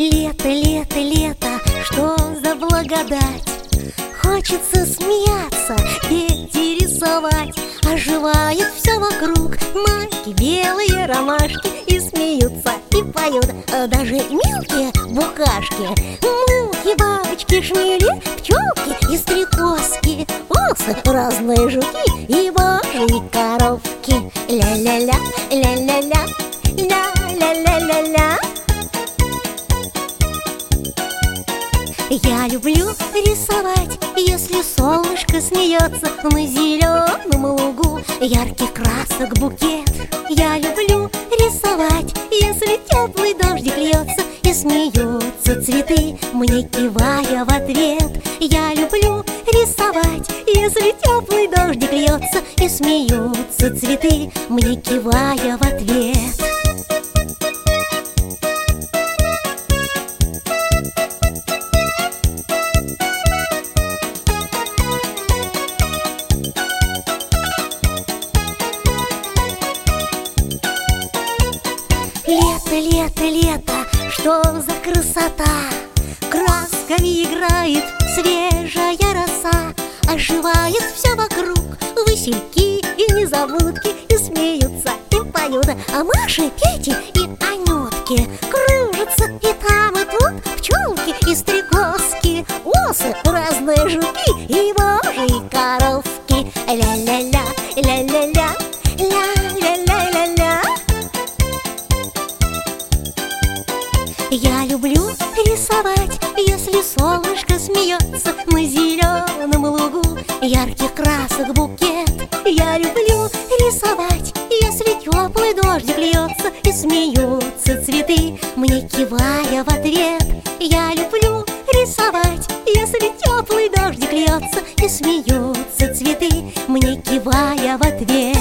Лето, лето, лето, что за благодать! Хочется смеяться, петь и рисовать. Оживает все вокруг, маки, белые ромашки. И смеются, и поют даже мелкие букашки. Мухи, бабочки, шмели, пчелки и стрекозки, осы, разные жуки и божьи коровки. Ля-ля-ля, ля-ля-ля, ля-ля-ля-ля-ля. Я люблю рисовать, если солнышко смеется на зеленом лугу, ярких красок букет. Я люблю рисовать, если теплый дождик льется и смеются цветы, мне кивая в ответ. Я люблю рисовать, если теплый дождик льется и смеются цветы, мне кивая в ответ. Лето, лето, лето, что за красота! Красками играет свежая роса, оживает все вокруг, васильки и незабудки, и смеются, и поют Маши, Пети и Анютки. Кружатся и там, и тут пчелки и стрекозки, осы, разные жуки и божьи коровки. Ля-ля-ля, ля-ля-ля, ля-ля-ля-ля-ля. Я люблю рисовать, если солнышко смеется на зеленом лугу, ярких красок букет. Я люблю рисовать, если теплый дождик льется и смеются цветы, мне кивая в ответ. Я люблю рисовать, если теплый дождик льется и смеются цветы, мне кивая в ответ.